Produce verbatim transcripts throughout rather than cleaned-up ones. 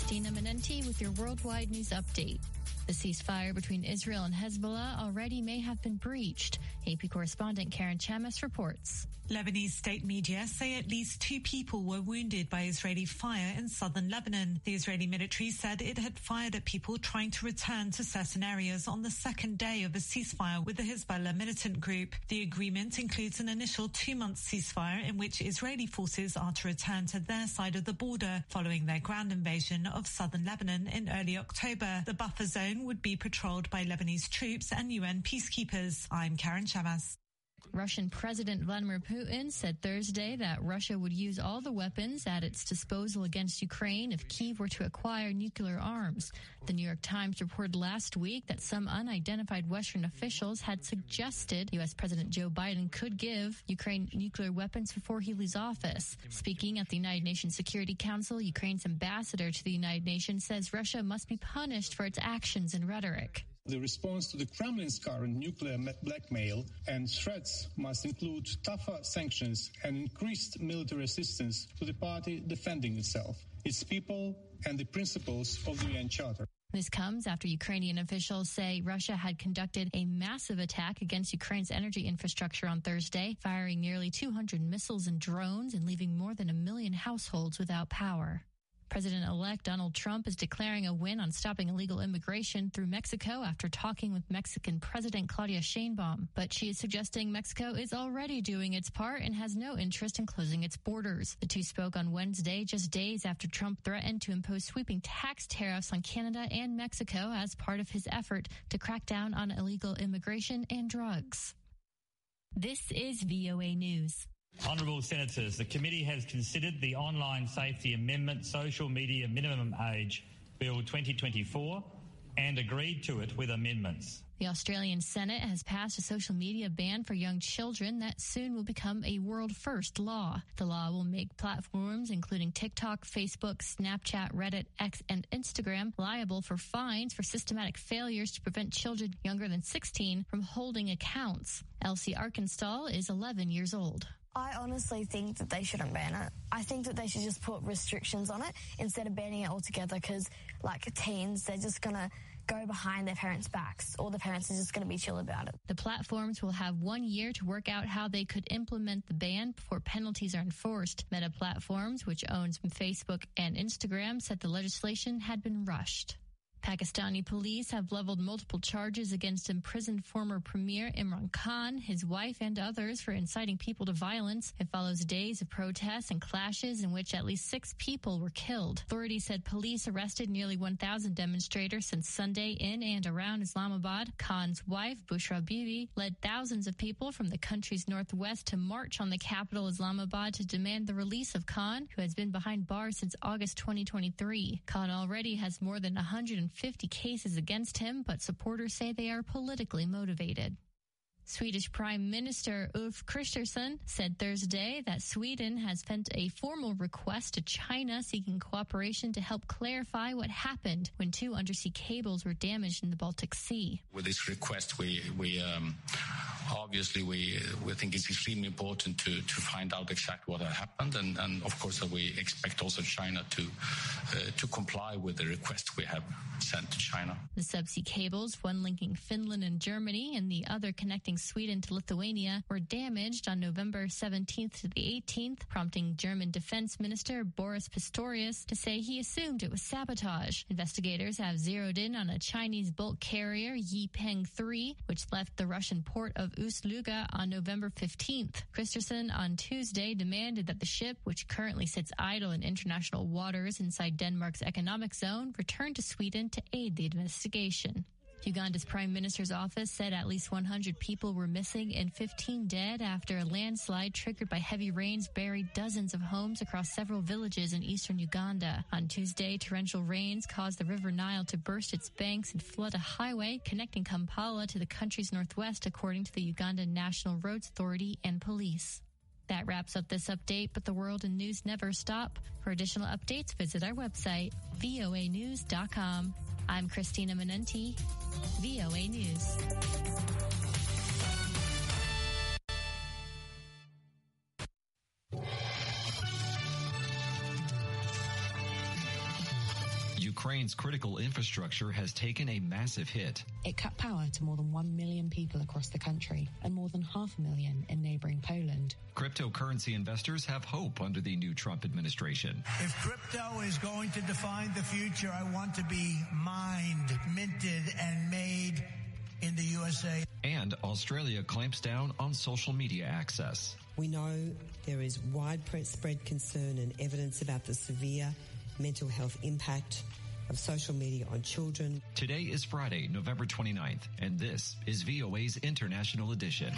Christina Menenti with your worldwide news update. The ceasefire between Israel and Hezbollah already may have been breached. A P correspondent Karen Chamis reports. Lebanese state media say at least two people were wounded by Israeli fire in southern Lebanon. The Israeli military said it had fired at people trying to return to certain areas on the second day of a ceasefire with the Hezbollah militant group. The agreement includes an initial two-month ceasefire in which Israeli forces are to return to their side of the border following their ground invasion of southern Lebanon in early October. The buffer zone would be patrolled by Lebanese troops and U N peacekeepers. I'm Karen Chamas. Russian President Vladimir Putin said Thursday that Russia would use all the weapons at its disposal against Ukraine if Kyiv were to acquire nuclear arms. The New York Times reported last week that some unidentified Western officials had suggested U S President Joe Biden could give Ukraine nuclear weapons before he leaves office. Speaking at the United Nations Security Council, Ukraine's ambassador to the United Nations says Russia must be punished for its actions and rhetoric. The response to the Kremlin's current nuclear blackmail and threats must include tougher sanctions and increased military assistance to the party defending itself, its people, and the principles of the U N Charter. This comes after Ukrainian officials say Russia had conducted a massive attack against Ukraine's energy infrastructure on Thursday, firing nearly two hundred missiles and drones and leaving more than a million households without power. President-elect Donald Trump is declaring a win on stopping illegal immigration through Mexico after talking with Mexican President Claudia Sheinbaum. But she is suggesting Mexico is already doing its part and has no interest in closing its borders. The two spoke on Wednesday, just days after Trump threatened to impose sweeping tax tariffs on Canada and Mexico as part of his effort to crack down on illegal immigration and drugs. This is V O A News. Honourable Senators, the committee has considered the Online Safety Amendment Social Media Minimum Age Bill twenty twenty-four and agreed to it with amendments. The Australian Senate has passed a social media ban for young children that soon will become a world-first law. The law will make platforms including TikTok, Facebook, Snapchat, Reddit, X, and Instagram liable for fines for systematic failures to prevent children younger than sixteen from holding accounts. Elsie Arkanstal is eleven years old. I honestly think that they shouldn't ban it. I think that they should just put restrictions on it instead of banning it altogether because, like, teens, they're just going to go behind their parents' backs or the parents are just going to be chill about it. The platforms will have one year to work out how they could implement the ban before penalties are enforced. Meta Platforms, which owns Facebook and Instagram, said the legislation had been rushed. Pakistani police have leveled multiple charges against imprisoned former Premier Imran Khan, his wife, and others for inciting people to violence. It follows days of protests and clashes in which at least six people were killed. Authorities said police arrested nearly one thousand demonstrators since Sunday in and around Islamabad. Khan's wife, Bushra Bibi, led thousands of people from the country's northwest to march on the capital, Islamabad, to demand the release of Khan, who has been behind bars since August twenty twenty-three. Khan already has more than one hundred fifty cases against him, but supporters say they are politically motivated. Swedish Prime Minister Ulf Kristersson said Thursday that Sweden has sent a formal request to China seeking cooperation to help clarify what happened when two undersea cables were damaged in the Baltic Sea. With this request, we we um, obviously we we think it's extremely important to to find out exactly what had happened, and, and of course uh, we expect also China to uh, to comply with the request we have sent to China. The subsea cables, one linking Finland and Germany and the other connecting Sweden to Lithuania, were damaged on November seventeenth to the eighteenth, prompting German Defense Minister Boris Pistorius to say he assumed it was sabotage. Investigators have zeroed in on a Chinese bulk carrier, Yipeng three, which left the Russian port of Ust-Luga on November fifteenth. Kristersson on Tuesday demanded that the ship, which currently sits idle in international waters inside Denmark's economic zone, return to Sweden to aid the investigation. Uganda's Prime Minister's office said at least one hundred people were missing and fifteen dead after a landslide triggered by heavy rains buried dozens of homes across several villages in eastern Uganda. On Tuesday, torrential rains caused the River Nile to burst its banks and flood a highway connecting Kampala to the country's northwest, according to the Ugandan National Roads Authority and police. That wraps up this update, but the world and news never stop. For additional updates, visit our website, V O A news dot com. I'm Christina Menenti, V O A News. Ukraine's critical infrastructure has taken a massive hit. It cut power to more than one million people across the country and more than half a million in neighboring Poland. Cryptocurrency investors have hope under the new Trump administration. If crypto is going to define the future, I want to be mined, minted, and made in the U S A. And Australia clamps down on social media access. We know there is widespread concern and evidence about the severe mental health impact of social media on children. Today is Friday, November twenty-ninth, and this is V O A's International Edition.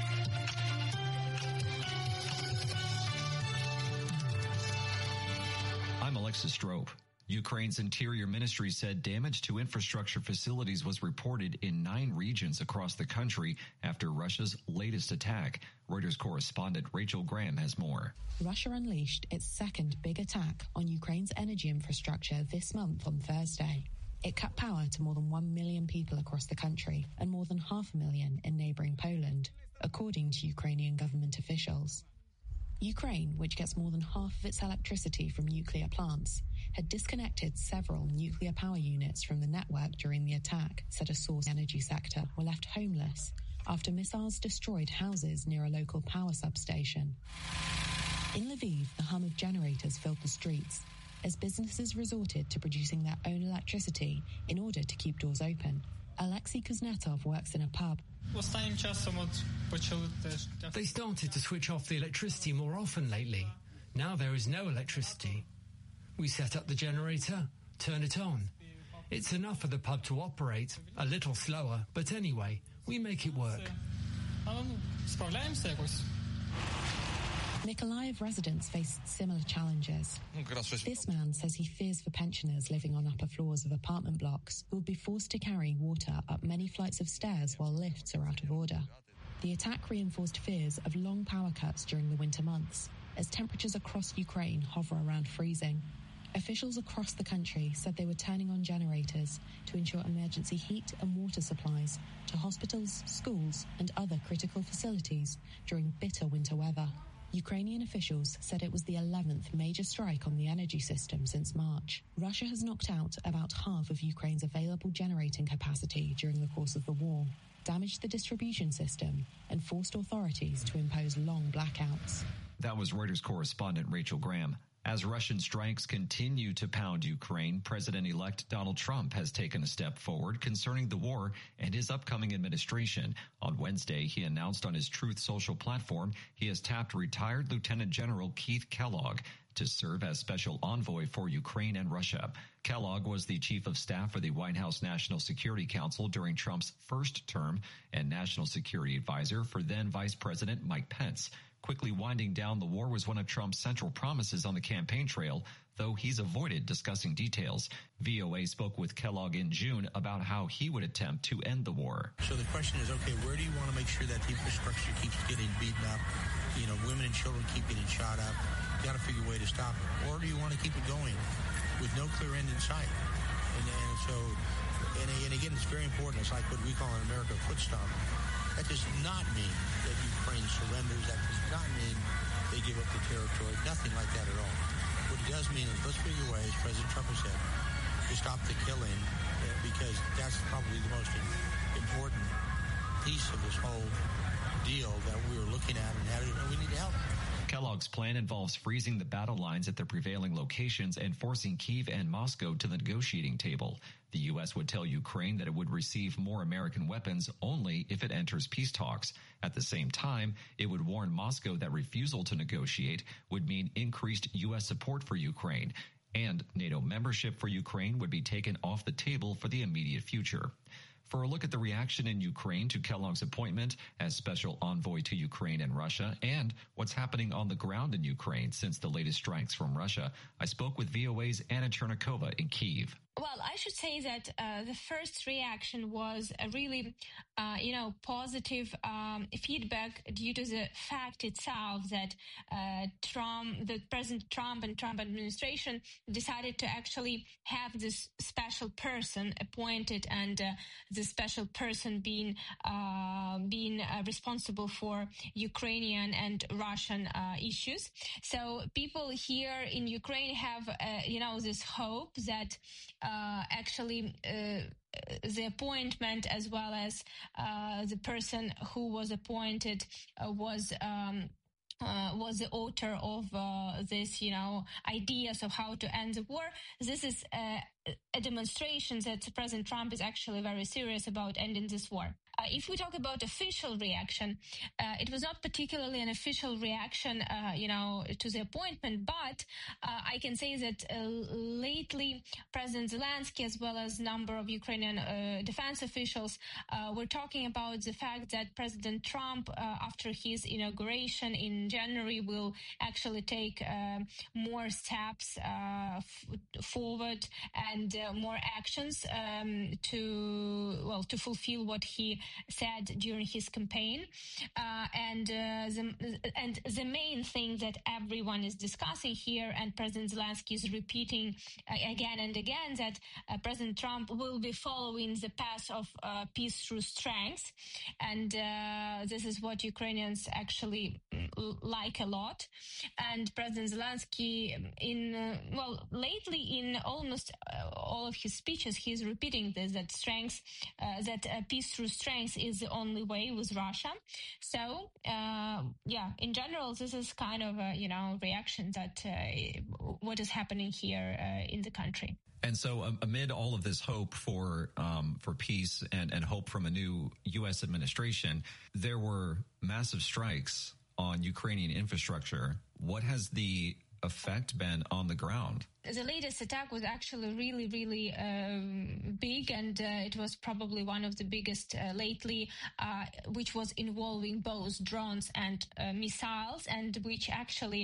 I'm Alexis Strope. Ukraine's Interior Ministry said damage to infrastructure facilities was reported in nine regions across the country after Russia's latest attack. Reuters correspondent Rachel Graham has more. Russia unleashed its second big attack on Ukraine's energy infrastructure this month on Thursday. It cut power to more than one million people across the country and more than half a million in neighboring Poland, according to Ukrainian government officials. Ukraine, which gets more than half of its electricity from nuclear plants, had disconnected several nuclear power units from the network during the attack, said a source. The energy sector were left homeless after missiles destroyed houses near a local power substation. In Lviv, the hum of generators filled the streets as businesses resorted to producing their own electricity in order to keep doors open. Alexei Kuznetsov works in a pub. They started to switch off the electricity more often lately. Now there is no electricity. We set up the generator, turn it on. It's enough for the pub to operate, a little slower, but anyway, we make it work. Mykolaiv residents face similar challenges. This man says he fears for pensioners living on upper floors of apartment blocks who will be forced to carry water up many flights of stairs while lifts are out of order. The attack reinforced fears of long power cuts during the winter months, as temperatures across Ukraine hover around freezing. Officials across the country said they were turning on generators to ensure emergency heat and water supplies to hospitals, schools, and other critical facilities during bitter winter weather. Ukrainian officials said it was the eleventh major strike on the energy system since March. Russia has knocked out about half of Ukraine's available generating capacity during the course of the war, damaged the distribution system, and forced authorities to impose long blackouts. That was Reuters correspondent Rachel Graham. As Russian strikes continue to pound Ukraine, President-elect Donald Trump has taken a step forward concerning the war and his upcoming administration. On Wednesday, he announced on his Truth Social platform he has tapped retired Lieutenant General Keith Kellogg to serve as special envoy for Ukraine and Russia. Kellogg was the chief of staff for the White House National Security Council during Trump's first term and national security advisor for then Vice President Mike Pence. Quickly winding down the war was one of Trump's central promises on the campaign trail, though he's avoided discussing details. V O A spoke with Kellogg in June about how he would attempt to end the war. So the question is, okay, where do you want to make sure that the infrastructure keeps getting beaten up? You know, women and children keep getting shot up. You got to figure a way to stop it. Or do you want to keep it going with no clear end in sight? And, and so, and, and again, it's very important. It's like what we call in America a foot stomp. That does not mean that Ukraine surrenders. That does not mean they give up the territory. Nothing like that at all. What it does mean is let's figure a way, as President Trump has said, to stop the killing, because that's probably the most important piece of this whole deal that we were looking at, and how we need help. Kellogg's plan involves freezing the battle lines at their prevailing locations and forcing Kyiv and Moscow to the negotiating table. The U S would tell Ukraine that it would receive more American weapons only if it enters peace talks. At the same time, it would warn Moscow that refusal to negotiate would mean increased U S support for Ukraine, and NATO membership for Ukraine would be taken off the table for the immediate future. For a look at the reaction in Ukraine to Kellogg's appointment as special envoy to Ukraine and Russia, and what's happening on the ground in Ukraine since the latest strikes from Russia, I spoke with V O A's Anna Chernakova in Kyiv. Well, I should say that uh, the first reaction was a really, uh, you know, positive um, feedback due to the fact itself that uh, Trump, the President Trump and Trump administration decided to actually have this special person appointed, and uh, the special person being uh, being uh, responsible for Ukrainian and Russian uh, issues. So people here in Ukraine have, uh, you know, this hope that uh, actually uh, the appointment as well as uh, the person who was appointed uh, was um, Uh, was the author of uh, this, you know, ideas of how to end the war. This is uh, a demonstration that President Trump is actually very serious about ending this war. Uh, if we talk about official reaction, uh, it was not particularly an official reaction, uh, you know, to the appointment, but uh, I can say that uh, lately President Zelensky, as well as a number of Ukrainian uh, defense officials, uh, were talking about the fact that President Trump, uh, after his inauguration in January, will actually take uh, more steps uh, f- forward and uh, more actions um, to, well, to fulfill what he said during his campaign. Uh, and, uh, the, and the main thing that everyone is discussing here, and President Zelensky is repeating uh, again and again, that uh, President Trump will be following the path of uh, peace through strength. And uh, this is what Ukrainians actually like a lot. And President Zelensky, in uh, well, lately in almost uh, all of his speeches, he's repeating this, that strength, uh, that uh, peace through strength is the only way with Russia. So, uh, yeah, in general, this is kind of a, you know, reaction that uh, what is happening here uh, in the country. And so um, amid all of this hope for um, for peace and, and hope from a new U S administration, there were massive strikes on Ukrainian infrastructure. What has the effect been on the ground? The latest attack was actually really, really um, big, and uh, it was probably one of the biggest uh, lately, uh, which was involving both drones and uh, missiles, and which actually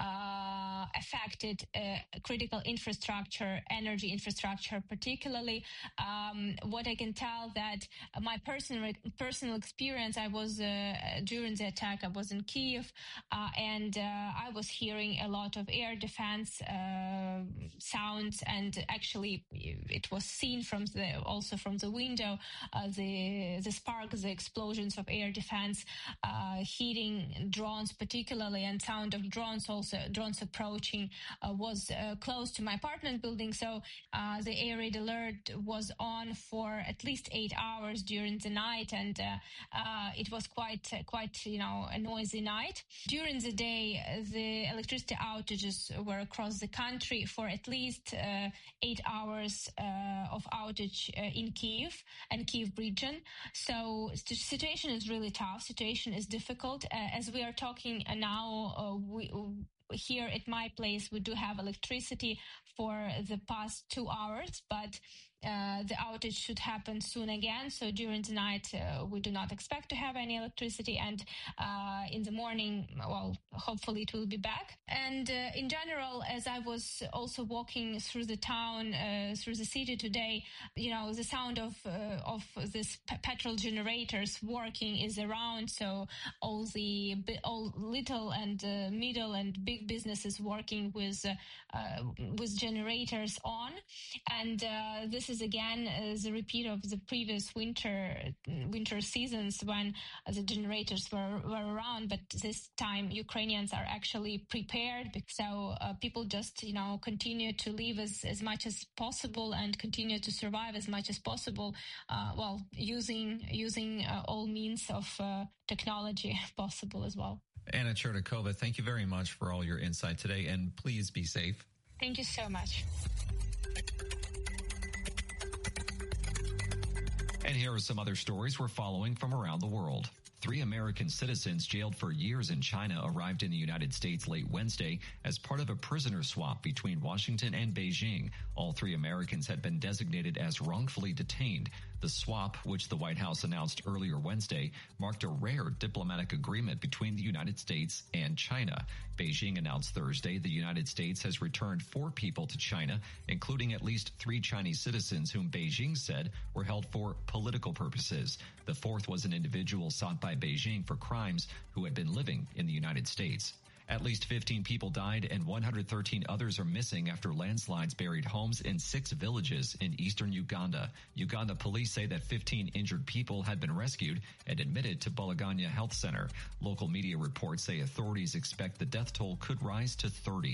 uh, affected uh, critical infrastructure, energy infrastructure particularly. Um, what I can tell that my personal personal experience, I was uh, during the attack, I was in Kyiv, uh, and uh, I was hearing a lot of air defense uh, sounds, and actually it was seen from the also from the window uh, the the sparks, the explosions of air defense uh, hitting drones particularly, and sound of drones also drones approaching uh, was uh, close to my apartment building. So uh, the air raid alert was on for at least eight hours during the night, and uh, uh, it was quite uh, quite you know a noisy night. During the day, the electricity outages were across the country for at least uh, eight hours uh, of outage uh, in Kyiv and Kyiv region. So the situation is really tough. Situation is difficult. Uh, as we are talking now, uh, we, here at my place, we do have electricity for the past two hours, but Uh, the outage should happen soon again. So during the night, uh, we do not expect to have any electricity. And uh, in the morning, well, hopefully it will be back. And uh, in general, as I was also walking through the town, uh, through the city today, you know, the sound of uh, of this p- petrol generators working is around. So all the all little and uh, middle and big businesses working with uh, uh, with generators on. And uh, this is again uh, the repeat of the previous winter winter seasons when uh, the generators were, were around, but this time Ukrainians are actually prepared. So uh, people just you know continue to live as, as much as possible and continue to survive as much as possible, uh, well using using uh, all means of uh, technology possible as well. Anna Chernikova, thank you very much for all your insight today, and please be safe. Thank you so much. And here are some other stories we're following from around the world. Three American citizens jailed for years in China arrived in the United States late Wednesday as part of a prisoner swap between Washington and Beijing. All three Americans had been designated as wrongfully detained. The swap, which the White House announced earlier Wednesday, marked a rare diplomatic agreement between the United States and China. Beijing announced Thursday the United States has returned four people to China, including at least three Chinese citizens whom Beijing said were held for political purposes. The fourth was an individual sought by Beijing for crimes who had been living in the United States. At least fifteen people died and one hundred thirteen others are missing after landslides buried homes in six villages in eastern Uganda. Uganda police say that fifteen injured people had been rescued and admitted to Bulaganya Health Center. Local media reports say authorities expect the death toll could rise to thirty.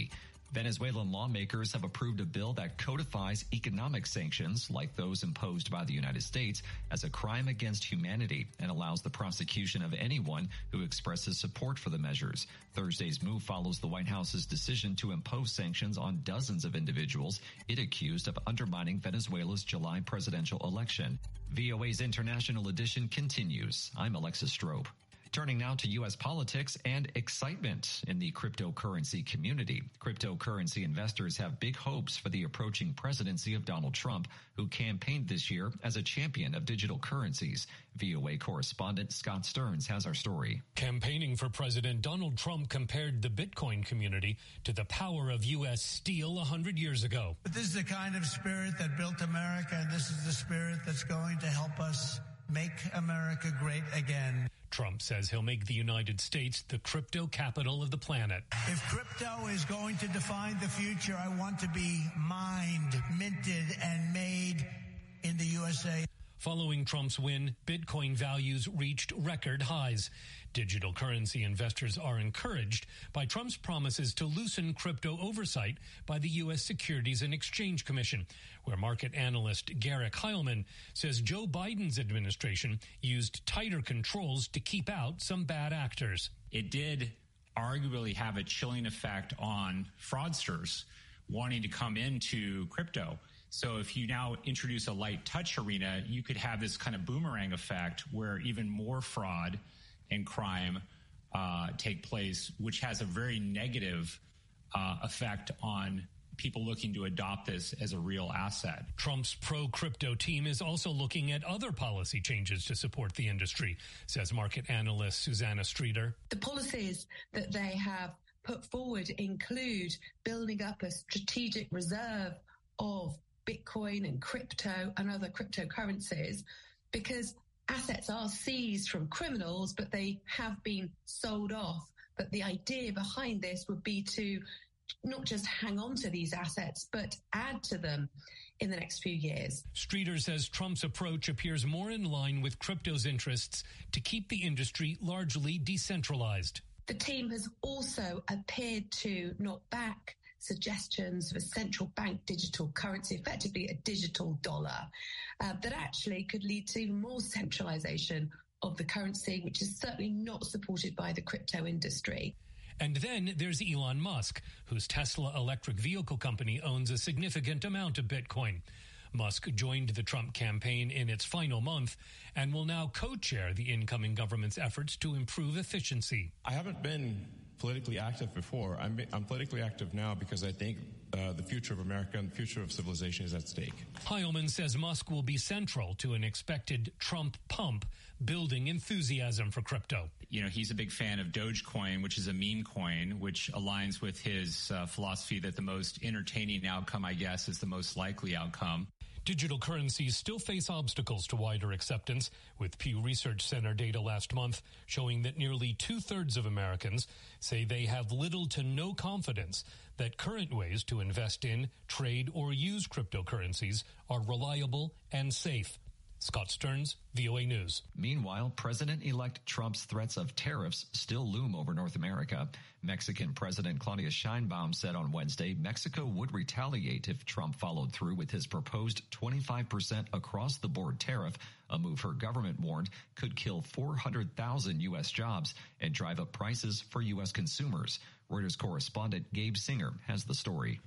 Venezuelan lawmakers have approved a bill that codifies economic sanctions, like those imposed by the United States, as a crime against humanity and allows the prosecution of anyone who expresses support for the measures. Thursday's move follows the White House's decision to impose sanctions on dozens of individuals it accused of undermining Venezuela's July presidential election. V O A's International Edition continues. I'm Alexis Strobe. Turning now to U S politics and excitement in the cryptocurrency community. Cryptocurrency investors have big hopes for the approaching presidency of Donald Trump, who campaigned this year as a champion of digital currencies. V O A correspondent Scott Stearns has our story. Campaigning for President Donald Trump compared the Bitcoin community to the power of U S steel one hundred years ago. But this is the kind of spirit that built America, and this is the spirit that's going to help us make America great again. Trump says he'll make the United States the crypto capital of the planet. If crypto is going to define the future, I want to be mined, minted, and made in the U S A. Following Trump's win, Bitcoin values reached record highs. Digital currency investors are encouraged by Trump's promises to loosen crypto oversight by the U S Securities and Exchange Commission, where market analyst Garrick Heilman says Joe Biden's administration used tighter controls to keep out some bad actors. It did arguably have a chilling effect on fraudsters wanting to come into crypto. So if you now introduce a light touch arena, you could have this kind of boomerang effect where even more fraud and crime uh, take place, which has a very negative uh, effect on people looking to adopt this as a real asset. Trump's pro-crypto team is also looking at other policy changes to support the industry, says market analyst Susanna Streeter. The policies that they have put forward include building up a strategic reserve of Bitcoin and crypto and other cryptocurrencies, because assets are seized from criminals, but they have been sold off. But the idea behind this would be to not just hang on to these assets, but add to them in the next few years. Streeter says Trump's approach appears more in line with crypto's interests to keep the industry largely decentralized. The team has also appeared to not back suggestions of a central bank digital currency, effectively a digital dollar, uh, that actually could lead to even more centralization of the currency, which is certainly not supported by the crypto industry. And then there's Elon Musk, whose Tesla electric vehicle company owns a significant amount of Bitcoin. Musk joined the Trump campaign in its final month and will now co-chair the incoming government's efforts to improve efficiency. I haven't been politically active before. I'm, I'm politically active now because I think uh, the future of America and the future of civilization is at stake. Heilman says Musk will be central to an expected Trump pump, building enthusiasm for crypto. You know, he's a big fan of Dogecoin, which is a meme coin, which aligns with his uh, philosophy that the most entertaining outcome, I guess, is the most likely outcome. Digital currencies still face obstacles to wider acceptance, with Pew Research Center data last month showing that nearly two-thirds of Americans say they have little to no confidence that current ways to invest in, trade, or use cryptocurrencies are reliable and safe. Scott Stearns, V O A News. Meanwhile, President-elect Trump's threats of tariffs still loom over North America. Mexican President Claudia Sheinbaum said on Wednesday Mexico would retaliate if Trump followed through with his proposed twenty-five percent across-the-board tariff, a move her government warned could kill four hundred thousand U S jobs and drive up prices for U S consumers. Reuters correspondent Gabe Singer has the story.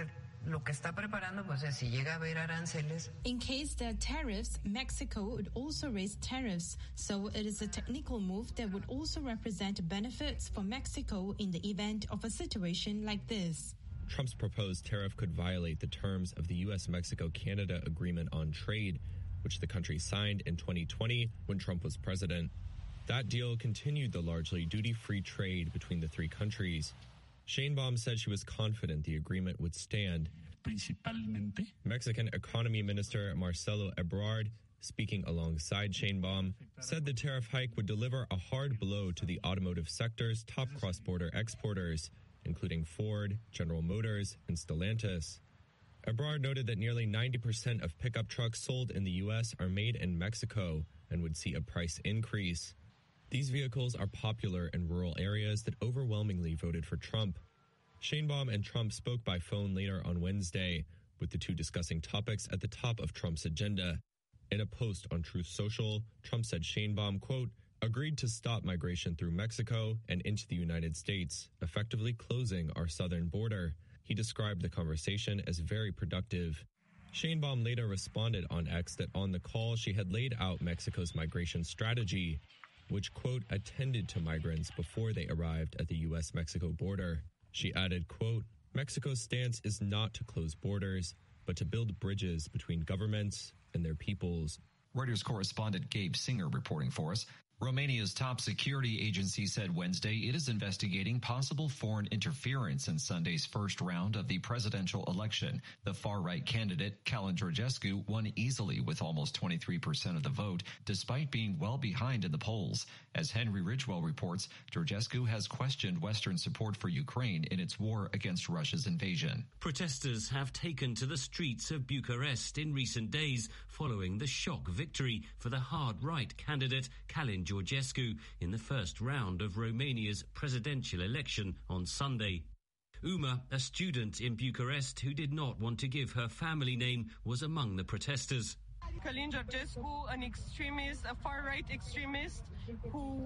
In case there are tariffs, Mexico would also raise tariffs, so it is a technical move that would also represent benefits for Mexico in the event of a situation like this. Trump's proposed tariff could violate the terms of the U S Mexico Canada Agreement on Trade, which the country signed in twenty twenty when Trump was president. That deal continued the largely duty-free trade between the three countries. Sheinbaum said she was confident the agreement would stand. Mexican Economy Minister Marcelo Ebrard, speaking alongside Sheinbaum, said the tariff hike would deliver a hard blow to the automotive sector's top cross-border exporters, including Ford, General Motors, and Stellantis. Ebrard noted that nearly ninety percent of pickup trucks sold in the U S are made in Mexico and would see a price increase. These vehicles are popular in rural areas that overwhelmingly voted for Trump. Sheinbaum and Trump spoke by phone later on Wednesday, with the two discussing topics at the top of Trump's agenda. In a post on Truth Social, Trump said Sheinbaum, quote, agreed to stop migration through Mexico and into the United States, effectively closing our southern border. He described the conversation as very productive. Sheinbaum later responded on X that on the call she had laid out Mexico's migration strategy, which, quote, attended to migrants before they arrived at the U S Mexico border. She added, quote, Mexico's stance is not to close borders, but to build bridges between governments and their peoples. Reuters correspondent Gabe Singer reporting for us. Romania's top security agency said Wednesday it is investigating possible foreign interference in Sunday's first round of the presidential election. The far-right candidate, Calin Georgescu, won easily with almost twenty-three percent of the vote, despite being well behind in the polls. As Henry Ridgwell reports, Georgescu has questioned Western support for Ukraine in its war against Russia's invasion. Protesters have taken to the streets of Bucharest in recent days following the shock victory for the hard-right candidate, Calin Georgescu, in the first round of Romania's presidential election on Sunday. Uma, a student in Bucharest who did not want to give her family name, was among the protesters. Calin Georgescu, an extremist, a far-right extremist who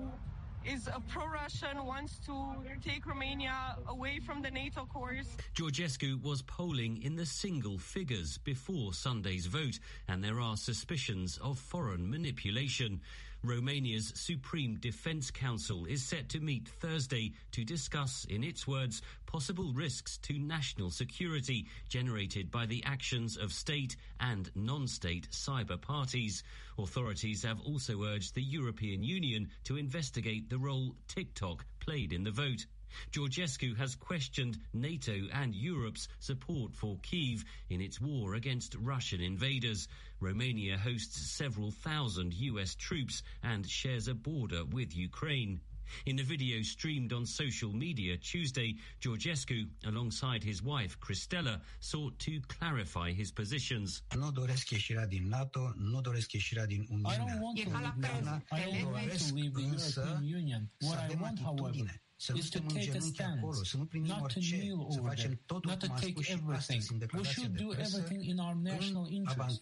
is a pro-Russian, wants to take Romania away from the NATO course. Georgescu was polling in the single figures before Sunday's vote, and there are suspicions of foreign manipulation. Romania's Supreme Defence Council is set to meet Thursday to discuss, in its words, possible risks to national security generated by the actions of state and non-state cyber parties. Authorities have also urged the European Union to investigate the role TikTok played in the vote. Georgescu has questioned NATO and Europe's support for Kyiv in its war against Russian invaders. Romania hosts several thousand U S troops and shares a border with Ukraine. In a video streamed on social media Tuesday, Georgescu, alongside his wife Cristela, sought to clarify his positions. Nu doresc ieșirea din NATO, nu doresc ieșirea din Uniunea. I don't want to leave Europe. I don't want to leave the European Union. What I want, however, is to take a stance, not to kneel over there, not to take everything. We should do everything in our national interest.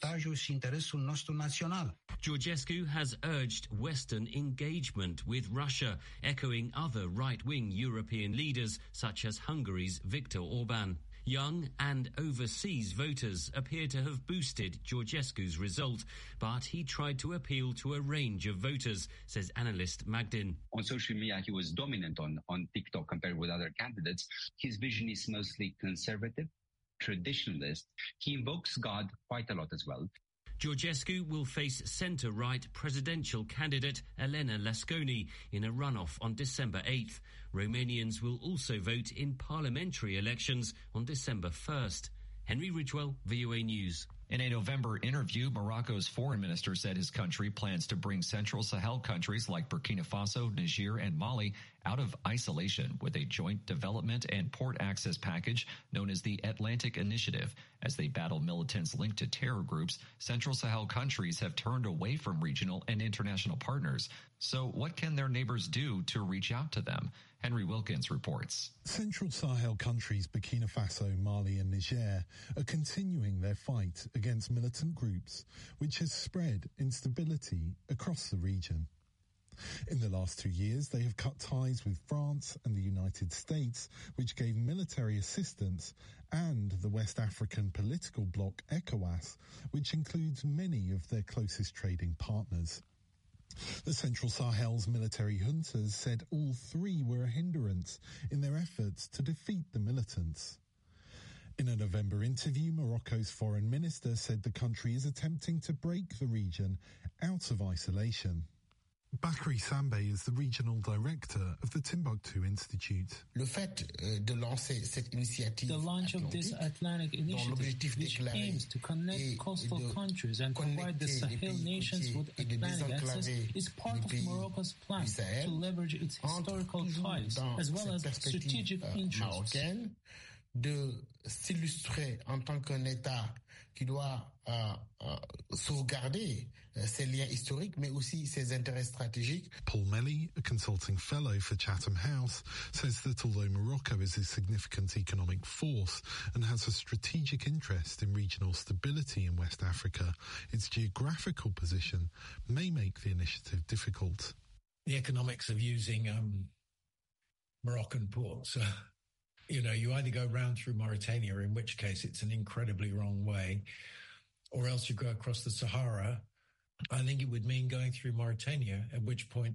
Georgescu has urged Western engagement with Russia, echoing other right-wing European leaders such as Hungary's Viktor Orban. Young and overseas voters appear to have boosted Georgescu's result, but he tried to appeal to a range of voters, says analyst Magdin. On social media, he was dominant on, on TikTok compared with other candidates. His vision is mostly conservative, traditionalist. He invokes God quite a lot as well. Georgescu will face centre-right presidential candidate Elena Lasconi in a runoff on December eighth. Romanians will also vote in parliamentary elections on December first. Henry Ridgwell, V O A News. In a November interview, Morocco's foreign minister said his country plans to bring Central Sahel countries like Burkina Faso, Niger, and Mali out of isolation with a joint development and port access package known as the Atlantic Initiative. As they battle militants linked to terror groups, Central Sahel countries have turned away from regional and international partners. So what can their neighbors do to reach out to them? Henry Wilkins reports. Central Sahel countries Burkina Faso, Mali and Niger are continuing their fight against militant groups, which has spread instability across the region. In the last two years, they have cut ties with France and the United States, which gave military assistance, and the West African political bloc ECOWAS, which includes many of their closest trading partners. The Central Sahel's military juntas said all three were a hindrance in their efforts to defeat the militants. In a November interview, Morocco's foreign minister said the country is attempting to break the region out of isolation. Bakary Sambé is the regional director of the Timbuktu Institute. Le fait de lancer cette initiative the launch of this Atlantic Initiative, which aims to connect coastal countries and provide the Sahel nations with Atlantic access, is part of Morocco's plan to leverage its historical ties as well as strategic interests. De s'illustrer en tant qu'un État qui doit euh, euh, sauvegarder ses liens historiques, mais aussi ses intérêts stratégiques. Paul Melly, a consulting fellow for Chatham House, says that although Morocco is a significant economic force and has a strategic interest in regional stability in West Africa, its geographical position may make the initiative difficult. The economics of using um, Moroccan ports, uh, you know, you either go round through Mauritania, in which case it's an incredibly wrong way, or else you go across the Sahara. I think it would mean going through Mauritania, at which point,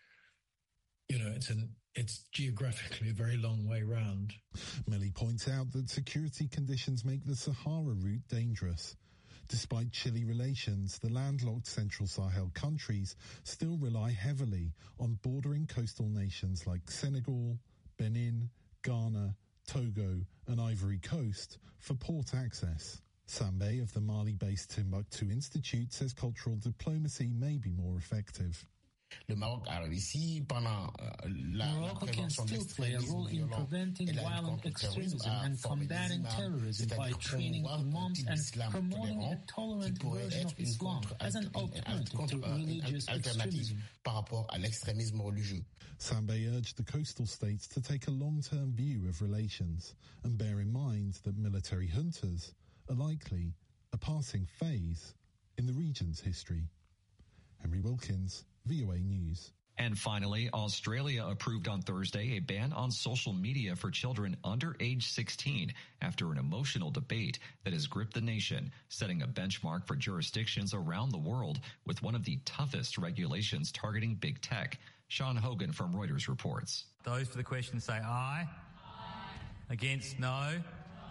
you know, it's an it's geographically a very long way round. Melly points out that security conditions make the Sahara route dangerous. Despite chilly relations, the landlocked Central Sahel countries still rely heavily on bordering coastal nations like Senegal, Benin, Ghana, Togo, and Ivory Coast for port access. Sambé of the Mali-based Timbuktu Institute says cultural diplomacy may be more effective. Le Maroc a réussi pendant la, Morocco la can still play a role in preventing violent extremism and combating terrorism by training imams and promoting a tolerant version of Islam as an alternative to religious extremism. Par rapport à l'extrémisme religieux. Sambé urged the coastal states to take a long-term view of relations and bear in mind that military juntas are likely a passing phase in the region's history. Henry Wilkins, V O A News. And finally, Australia approved on Thursday a ban on social media for children under age sixteen after an emotional debate that has gripped the nation, setting a benchmark for jurisdictions around the world with one of the toughest regulations targeting big tech. Sean Hogan from Reuters reports. Those for the question say aye. Aye. Against, no. No.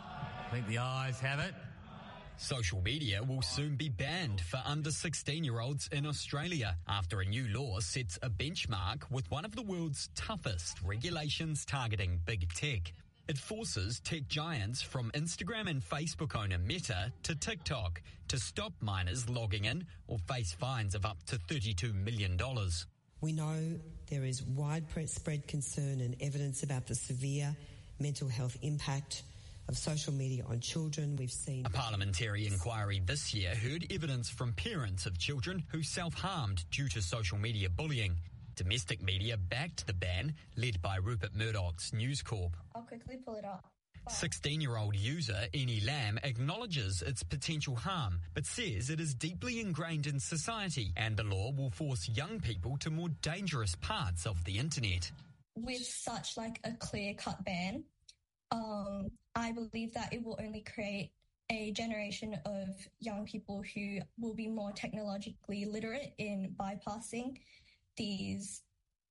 I think the ayes have it. Social media will soon be banned for under sixteen-year-olds in Australia after a new law sets a benchmark with one of the world's toughest regulations targeting big tech. It forces tech giants from Instagram and Facebook owner Meta to TikTok to stop minors logging in or face fines of up to thirty-two million dollars. We know there is widespread concern and evidence about the severe mental health impact of social media on children. We've seen a parliamentary inquiry this year heard evidence from parents of children who self-harmed due to social media bullying. Domestic media backed the ban, led by Rupert Murdoch's News Corp. I'll quickly pull it up. sixteen-year-old user Eni Lam acknowledges its potential harm, but says it is deeply ingrained in society and the law will force young people to more dangerous parts of the internet. With such like a clear-cut ban, Um, I believe that it will only create a generation of young people who will be more technologically literate in bypassing these,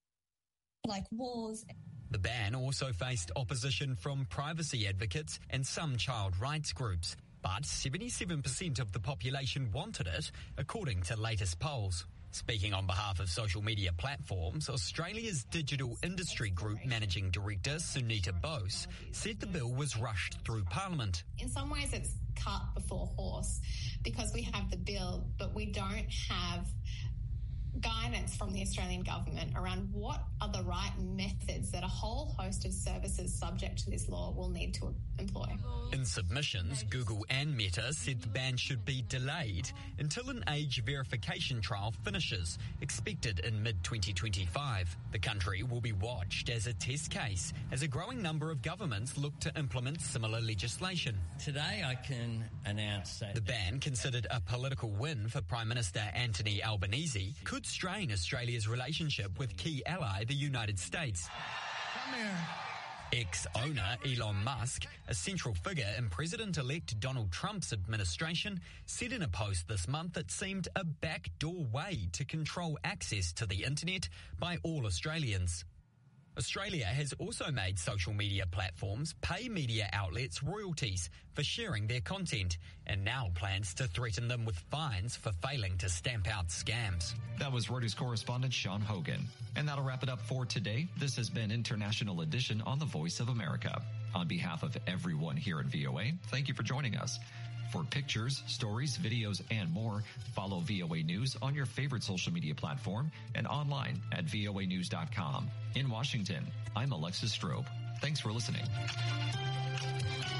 like, walls. The ban also faced opposition from privacy advocates and some child rights groups, but seventy-seven percent of the population wanted it, according to latest polls. Speaking on behalf of social media platforms, Australia's Digital Industry Group Managing Director Sunita Bose said the bill was rushed through Parliament. In some ways it's cart before horse because we have the bill, but we don't have guidance from the Australian government around what are the right methods that a whole host of services subject to this law will need to employ. In submissions, Google and Meta said the ban should be delayed until an age verification trial finishes, expected in mid twenty twenty-five. The country will be watched as a test case as a growing number of governments look to implement similar legislation. Today I can announce that the ban, considered a political win for Prime Minister Anthony Albanese, could strain Australia's relationship with key ally the United States. Come here. Ex-owner Elon Musk, a central figure in President-elect Donald Trump's administration, said in a post this month it seemed a backdoor way to control access to the internet by all Australians. Australia has also made social media platforms pay media outlets royalties for sharing their content and now plans to threaten them with fines for failing to stamp out scams. That was Reuters correspondent Sean Hogan. And that'll wrap it up for today. This has been International Edition on the Voice of America. On behalf of everyone here at V O A, thank you for joining us. For pictures, stories, videos, and more, follow V O A News on your favorite social media platform and online at V O A news dot com. In Washington, I'm Alexis Strobe. Thanks for listening.